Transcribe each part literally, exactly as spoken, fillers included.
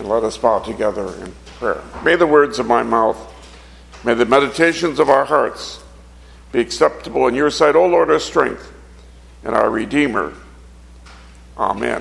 And let us bow together in prayer. May the words of my mouth, may the meditations of our hearts be acceptable in your sight, O Lord, our strength and our Redeemer. Amen.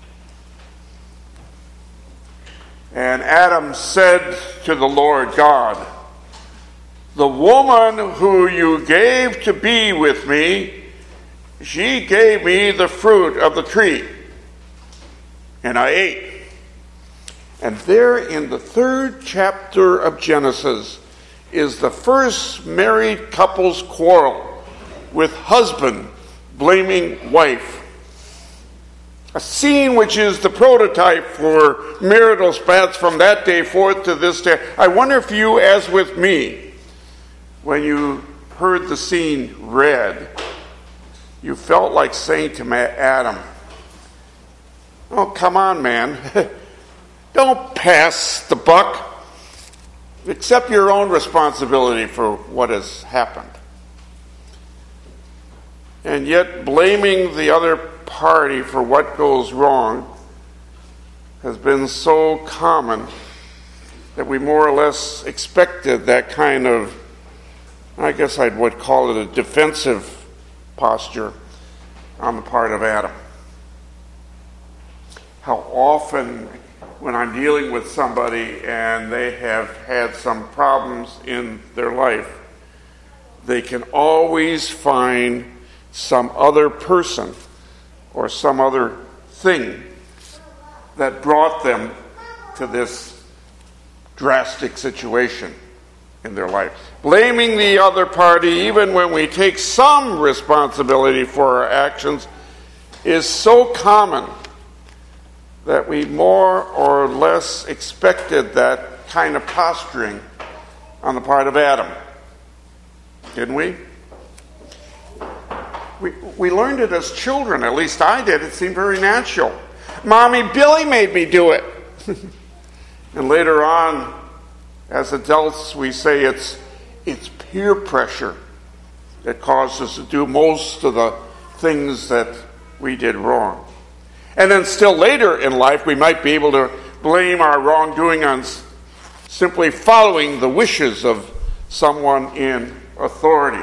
And Adam said to the Lord God, "The woman who you gave to be with me, she gave me the fruit of the tree, and I ate." And there in the third chapter of Genesis is the first married couple's quarrel, with husband blaming wife. A scene which is the prototype for marital spats from that day forth to this day. I wonder if you, as with me, when you heard the scene read, you felt like saying to Adam, "Oh, come on, man. Don't pass the buck. Accept your own responsibility for what has happened." And yet, blaming the other party for what goes wrong has been so common that we more or less expected that kind of, I guess I would call it a defensive posture on the part of Adam. How often when I'm dealing with somebody and they have had some problems in their life, they can always find some other person or some other thing that brought them to this drastic situation in their life. Blaming the other party, even when we take some responsibility for our actions, is so common that we more or less expected that kind of posturing on the part of Adam. Didn't we? We, we learned it as children, at least I did. It seemed very natural. "Mommy, Billy made me do it." And later on, as adults, we say it's it's peer pressure that caused us to do most of the things that we did wrong. And then still later in life, we might be able to blame our wrongdoing on simply following the wishes of someone in authority.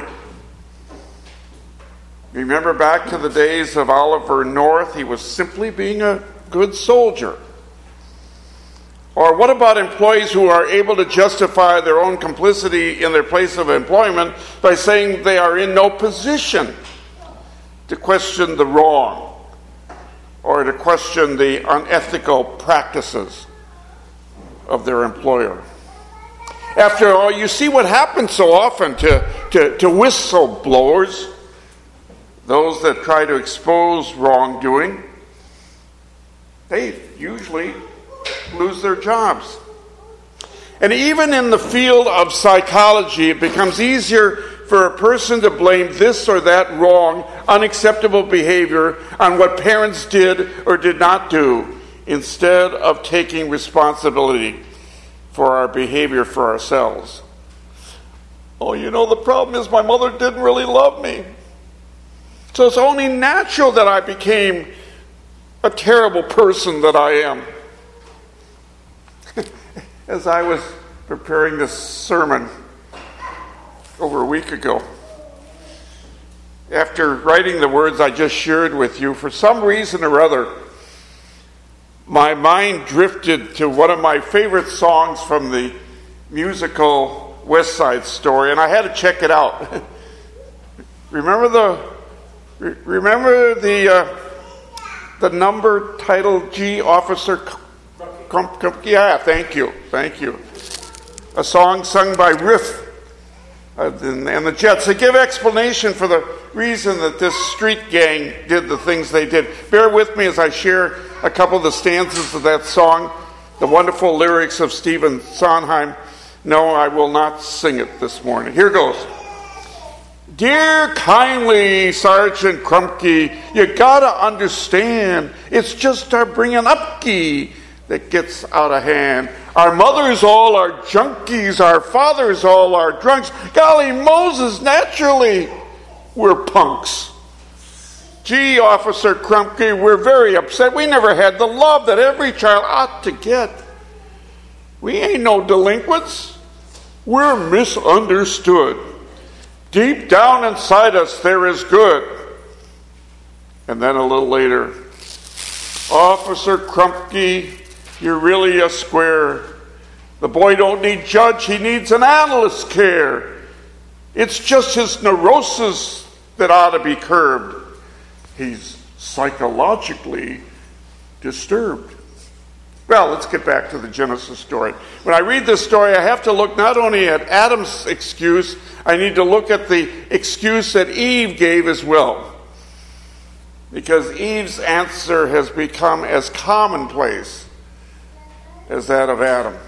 Remember back to the days of Oliver North, he was simply being a good soldier. Or what about employees who are able to justify their own complicity in their place of employment by saying they are in no position to question the wrong or to question the unethical practices of their employer? After all, you see what happens so often to, to, to whistleblowers, those that try to expose wrongdoing. They usually lose their jobs. And even in the field of psychology, it becomes easier for a person to blame this or that wrong, unacceptable behavior on what parents did or did not do, instead of taking responsibility for our behavior for ourselves. "Oh, you know, the problem is my mother didn't really love me. So it's only natural that I became a terrible person that I am." As I was preparing this sermon over a week ago, after writing the words I just shared with you, for some reason or other, my mind drifted to one of my favorite songs from the musical West Side Story, and I had to check it out. Remember the remember the uh, the number titled G, Officer Crump, Crump, yeah, thank you, thank you. A song sung by Riff uh, and, and the Jets. They give explanation for the reason that this street gang did the things they did. Bear with me as I share a couple of the stanzas of that song, the wonderful lyrics of Stephen Sondheim. No, I will not sing it this morning. Here goes. Dear kindly Sergeant Krumke, you gotta understand, it's just our bringing up-key that gets out of hand. Our mothers all are junkies, our fathers all are drunks. Golly Moses, naturally, we're punks. Gee, Officer Krumke, we're very upset. We never had the love that every child ought to get. We ain't no delinquents. We're misunderstood. Deep down inside us, there is good. And then a little later, Officer Krupke, you're really a square. The boy don't need judge, he needs an analyst's care. It's just his neurosis that ought to be curbed. He's psychologically disturbed. Well, let's get back to the Genesis story. When I read this story, I have to look not only at Adam's excuse, I need to look at the excuse that Eve gave as well. Because Eve's answer has become as commonplace as that of Adam.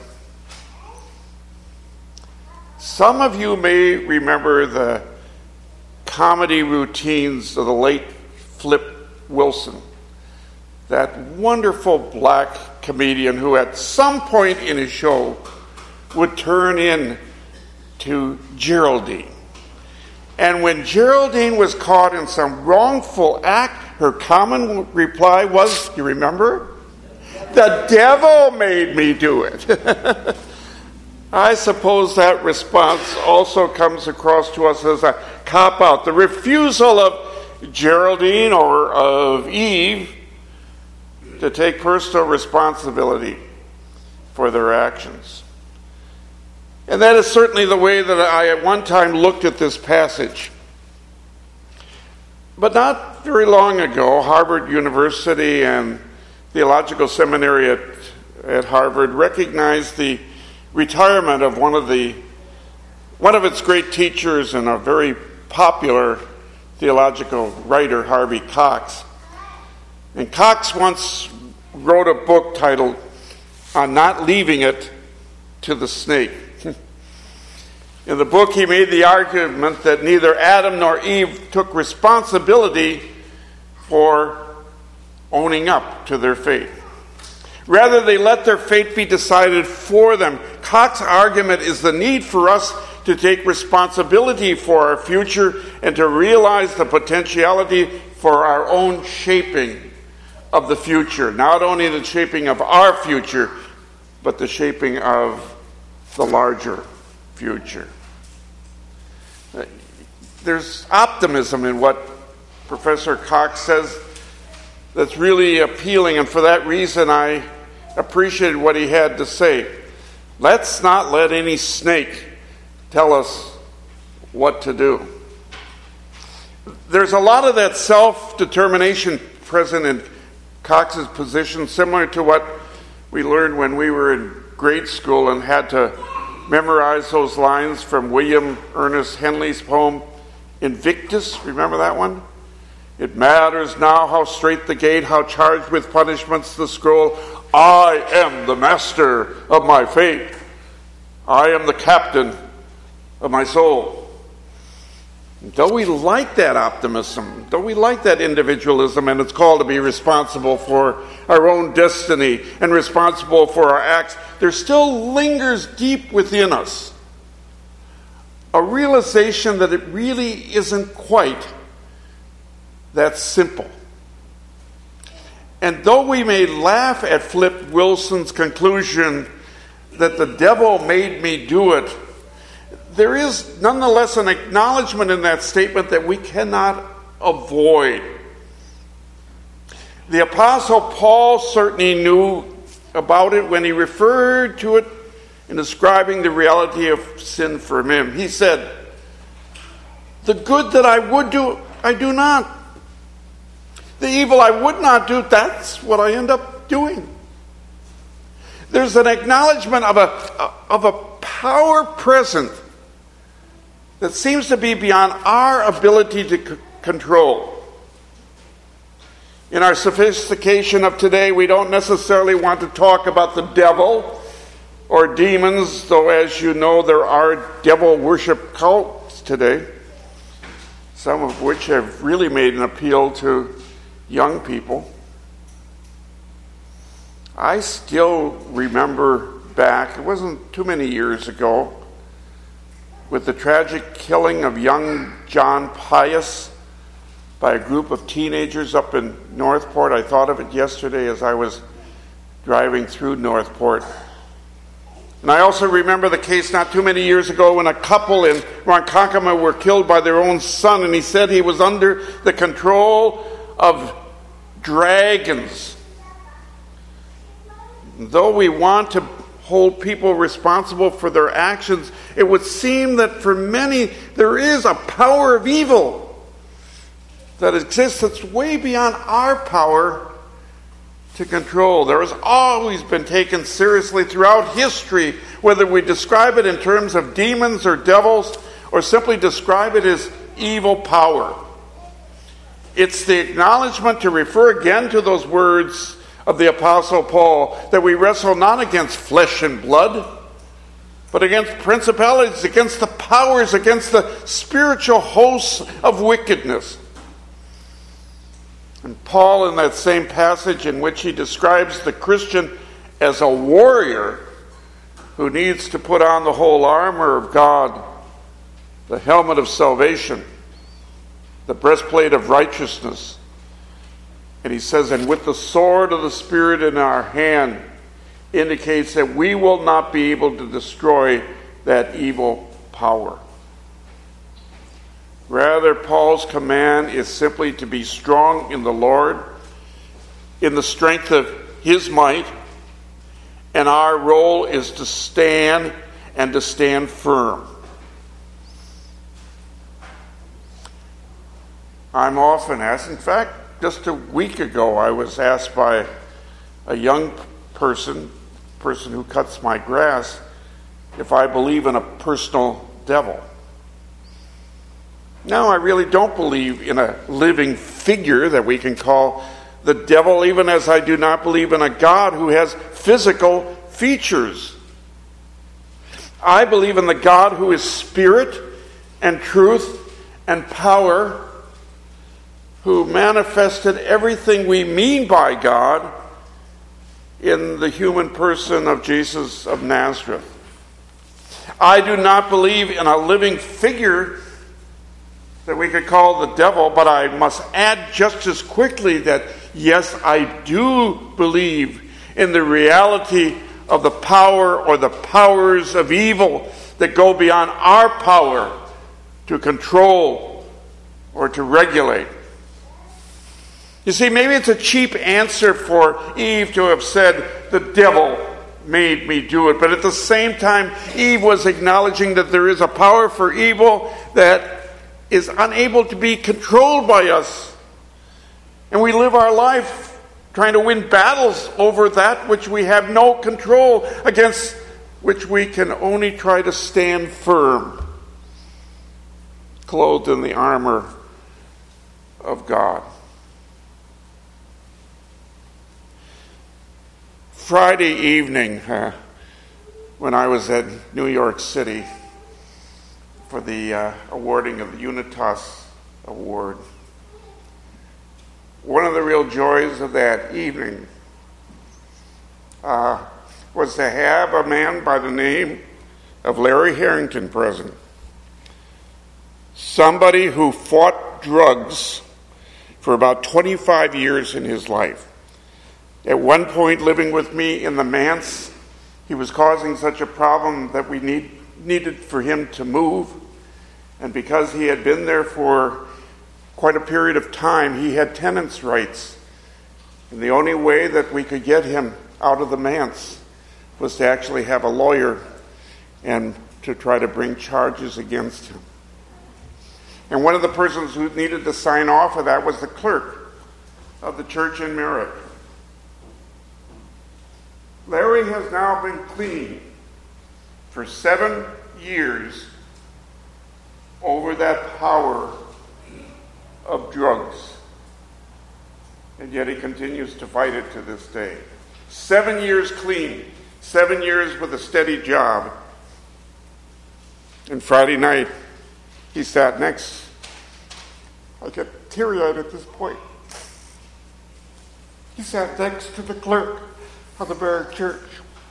Some of you may remember the comedy routines of the late Flip Wilson, that wonderful black comedian who at some point in his show would turn in to Geraldine. And when Geraldine was caught in some wrongful act, her common reply was, you remember? The devil made me do it. I suppose that response also comes across to us as a cop-out. The refusal of Geraldine or of Eve to take personal responsibility for their actions. And that is certainly the way that I at one time looked at this passage. But not very long ago, Harvard University and Theological Seminary at, at Harvard recognized the retirement of one of the one of its great teachers and a very popular theological writer, Harvey Cox. And Cox once wrote a book titled On Not Leaving It to the Snake. In the book, he made the argument that neither Adam nor Eve took responsibility for owning up to their faith. Rather, they let their fate be decided for them. Cox's argument is the need for us to take responsibility for our future and to realize the potentiality for our own shaping of the future. Not only the shaping of our future, but the shaping of the larger future. There's optimism in what Professor Cox says that's really appealing, and for that reason I appreciated what he had to say. Let's not let any snake tell us what to do. There's a lot of that self-determination present in Cox's position, similar to what we learned when we were in grade school and had to memorize those lines from William Ernest Henley's poem, Invictus. Remember that one? It matters now how straight the gate, how charged with punishments the scroll. I am the master of my fate. I am the captain of my soul. Don't we like that optimism? Don't we like that individualism? And it's called to be responsible for our own destiny and responsible for our acts. There still lingers deep within us a realization that it really isn't quite that simple. And though we may laugh at Flip Wilson's conclusion that the devil made me do it, there is nonetheless an acknowledgement in that statement that we cannot avoid. The Apostle Paul certainly knew about it when he referred to it in describing the reality of sin for him. He said, "The good that I would do, I do not. The evil I would not do, that's what I end up doing." There's an acknowledgement of a, of a power present that seems to be beyond our ability to c- control. In our sophistication of today, we don't necessarily want to talk about the devil or demons, though as you know, there are devil worship cults today, some of which have really made an appeal to young people. I still remember back, it wasn't too many years ago, with the tragic killing of young John Pius by a group of teenagers up in Northport. I thought of it yesterday as I was driving through Northport. And I also remember the case not too many years ago when a couple in Ronkonkoma were killed by their own son, and he said he was under the control of dragons. Though we want to hold people responsible for their actions, it would seem that for many there is a power of evil that exists that's way beyond our power to control. There has always been taken seriously throughout history, whether we describe it in terms of demons or devils, or simply describe it as evil power. It's the acknowledgement, to refer again to those words of the Apostle Paul, that we wrestle not against flesh and blood, but against principalities, against the powers, against the spiritual hosts of wickedness. And Paul, in that same passage in which he describes the Christian as a warrior who needs to put on the whole armor of God, the helmet of salvation, the breastplate of righteousness, and he says, and with the sword of the Spirit in our hand, indicates that we will not be able to destroy that evil power. Rather, Paul's command is simply to be strong in the Lord, in the strength of his might, and our role is to stand and to stand firm. I'm often asked, in fact, just a week ago I was asked by a young person, person who cuts my grass, if I believe in a personal devil. No, I really don't believe in a living figure that we can call the devil, even as I do not believe in a God who has physical features. I believe in the God who is spirit and truth and power, who manifested everything we mean by God in the human person of Jesus of Nazareth. I do not believe in a living figure that we could call the devil, but I must add just as quickly that, yes, I do believe in the reality of the power or the powers of evil that go beyond our power to control or to regulate. You see, maybe it's a cheap answer for Eve to have said, the devil made me do it. But at the same time, Eve was acknowledging that there is a power for evil that is unable to be controlled by us. And we live our life trying to win battles over that which we have no control, against which we can only try to stand firm, clothed in the armor of God. Friday evening, uh, when I was at New York City for the uh, awarding of the Unitas Award, one of the real joys of that evening uh, was to have a man by the name of Larry Harrington present. Somebody who fought drugs for about twenty-five years in his life. At one point, living with me in the manse, he was causing such a problem that we need, needed for him to move. And because he had been there for quite a period of time, he had tenants' rights. And the only way that we could get him out of the manse was to actually have a lawyer and to try to bring charges against him. And one of the persons who needed to sign off of that was the clerk of the church in Merritt. Larry has now been clean for seven years over that power of drugs. And yet he continues to fight it to this day. Seven years clean, seven years with a steady job. And Friday night, he sat next. I get teary-eyed at this point. He sat next to the clerk of the Barrack Church.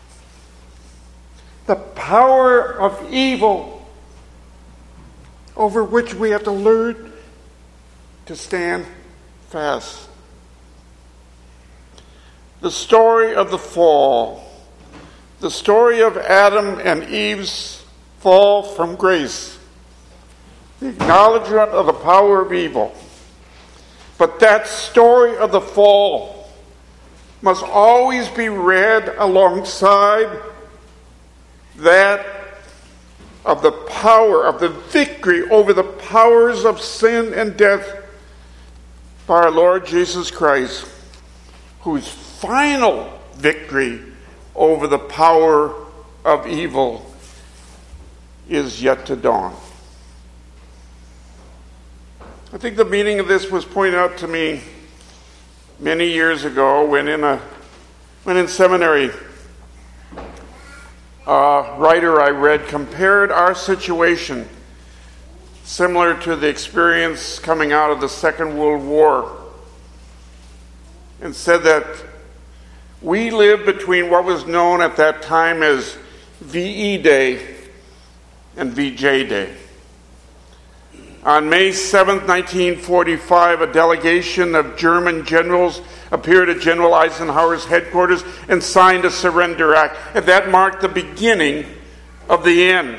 The power of evil over which we have to learn to stand fast. The story of the fall the story of Adam and Eve's fall from grace, the acknowledgement of the power of evil. But that story of the fall must always be read alongside that of the power, of the victory over the powers of sin and death by our Lord Jesus Christ, whose final victory over the power of evil is yet to dawn. I think the meaning of this was pointed out to me many years ago when in a when in seminary. A writer I read compared our situation, similar to the experience coming out of the Second World War, and said that we live between what was known at that time as V E Day and V J Day. On May seventh, nineteen forty-five, a delegation of German generals appeared at General Eisenhower's headquarters and signed a surrender act, and that marked the beginning of the end.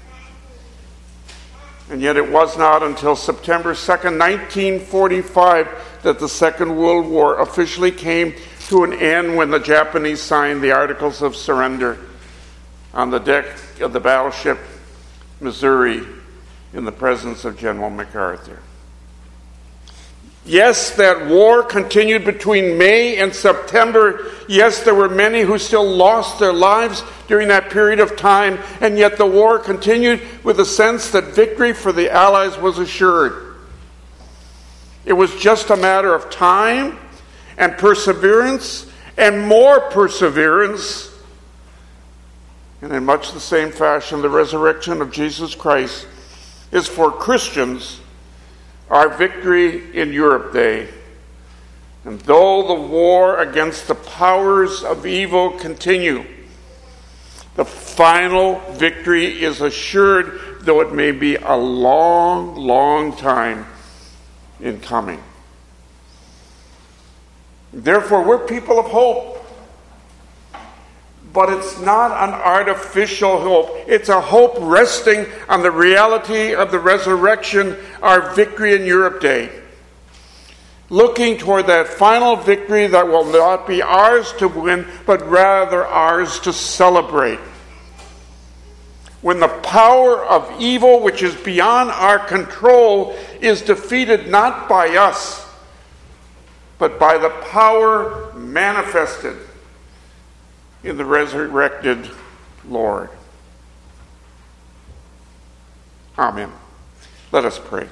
And yet it was not until September second, nineteen forty-five, that the Second World War officially came to an end when the Japanese signed the Articles of Surrender on the deck of the battleship Missouri in the presence of General MacArthur. Yes, that war continued between May and September. Yes, there were many who still lost their lives during that period of time, and yet the war continued with a sense that victory for the Allies was assured. It was just a matter of time and perseverance and more perseverance. And in much the same fashion, the resurrection of Jesus Christ is for Christians our victory in Europe Day. And though the war against the powers of evil continue, the final victory is assured, though it may be a long, long time in coming. Therefore, we're people of hope. But it's not an artificial hope. It's a hope resting on the reality of the resurrection, our victory in Europe Day. Looking toward that final victory that will not be ours to win, but rather ours to celebrate. When the power of evil, which is beyond our control, is defeated not by us, but by the power manifested in the resurrected Lord. Amen. Let us pray.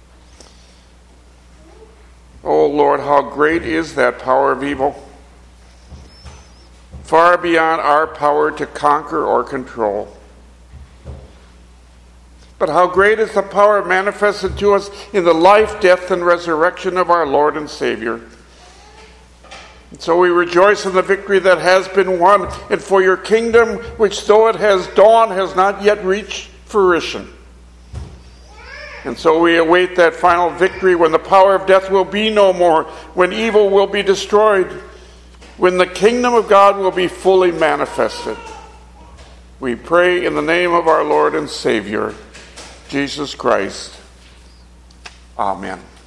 Oh Lord, how great is that power of evil, far beyond our power to conquer or control. But how great is the power manifested to us in the life, death, and resurrection of our Lord and Savior. And so we rejoice in the victory that has been won, and for your kingdom, which though it has dawned, has not yet reached fruition. And so we await that final victory when the power of death will be no more, when evil will be destroyed, when the kingdom of God will be fully manifested. We pray in the name of our Lord and Savior, Jesus Christ. Amen.